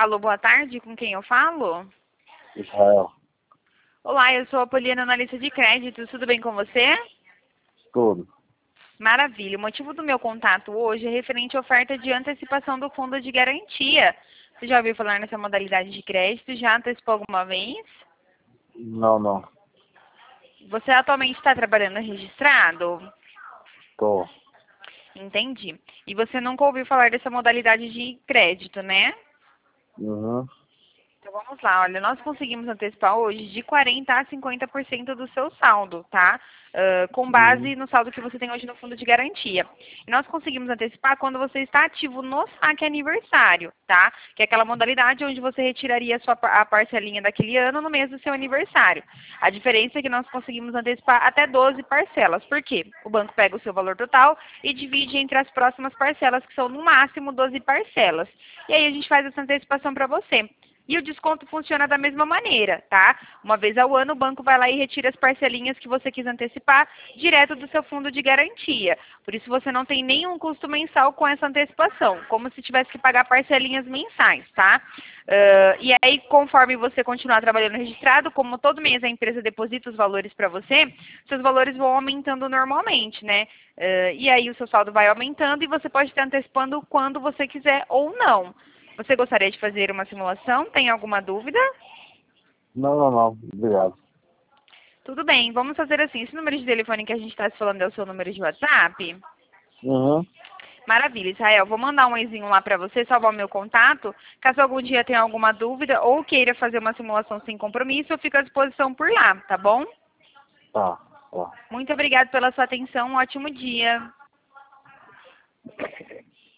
Alô, boa tarde, com quem eu falo? Israel. Olá, eu sou a Poliana, analista de créditos, tudo bem com você? Tudo. Maravilha, o motivo do meu contato hoje é referente à oferta de antecipação do fundo de garantia. Você já ouviu falar nessa modalidade de crédito? Já antecipou alguma vez? Não, não. Você atualmente está trabalhando registrado? Tô. Entendi. E você nunca ouviu falar dessa modalidade de crédito, né? Uhum. Então vamos lá, olha, nós conseguimos antecipar hoje de 40% a 50% do seu saldo, tá? Com Uhum. base no saldo que você tem hoje no fundo de garantia. E nós conseguimos antecipar quando você está ativo no saque aniversário, tá? Que é aquela modalidade onde você retiraria a parcelinha daquele ano no mês do seu aniversário. A diferença é que nós conseguimos antecipar até 12 parcelas. Por quê? O banco pega o seu valor total e divide entre as próximas parcelas, que são no máximo 12 parcelas. E aí a gente faz essa antecipação para você. E o desconto funciona da mesma maneira, tá? Uma vez ao ano, o banco vai lá e retira as parcelinhas que você quis antecipar direto do seu fundo de garantia. Por isso, você não tem nenhum custo mensal com essa antecipação, como se tivesse que pagar parcelinhas mensais, tá? E aí, conforme você continuar trabalhando registrado, como todo mês a empresa deposita os valores para você, seus valores vão aumentando normalmente, né? E aí, o seu saldo vai aumentando e você pode estar antecipando quando você quiser ou não. Você gostaria de fazer uma simulação? Tem alguma dúvida? Não, não, não. Obrigado. Tudo bem, vamos fazer assim. Esse número de telefone que a gente está se falando é o seu número de WhatsApp? Uhum. Maravilha, Israel. Vou mandar um ezinho lá para você, salvar o meu contato. Caso algum dia tenha alguma dúvida ou queira fazer uma simulação sem compromisso, eu fico à disposição por lá, tá bom? Tá, tá. Muito obrigada pela sua atenção. Um ótimo dia.